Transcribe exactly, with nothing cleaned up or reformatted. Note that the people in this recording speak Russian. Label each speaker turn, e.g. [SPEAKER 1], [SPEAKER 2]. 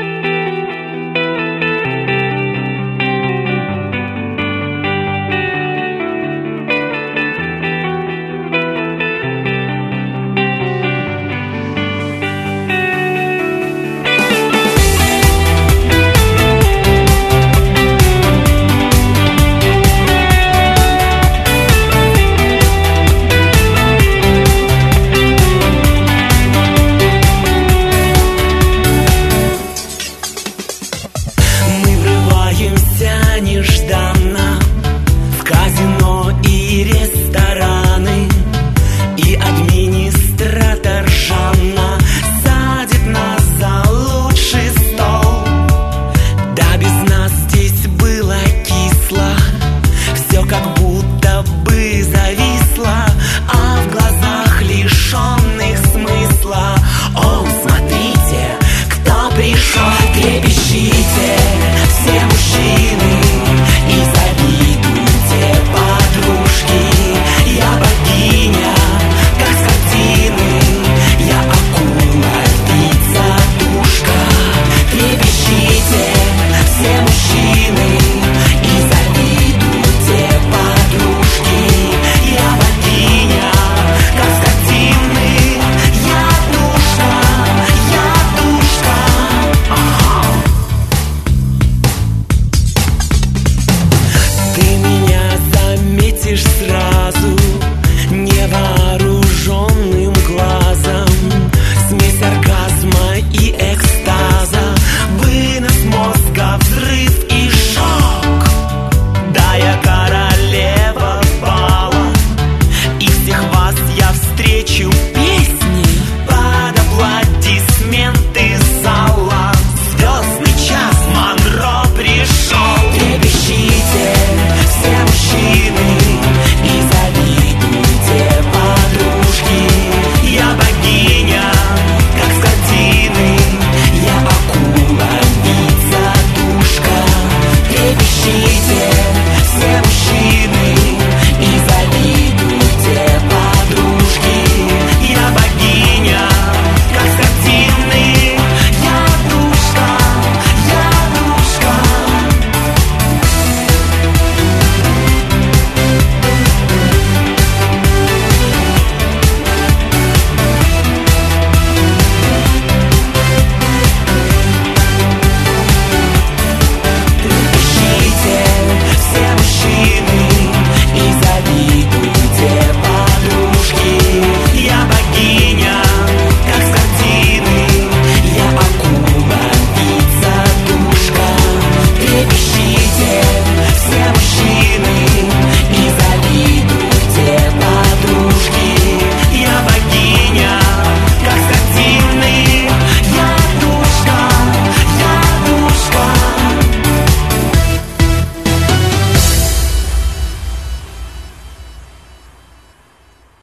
[SPEAKER 1] Нежданно в казино и рестораны, и администратор Жанна садит нас за лучший стол. Да без нас здесь было кисло, все как будто бы зависло, а в глазах лишенных смысла: о, смотрите, кто пришел, трепещите, все мужчины.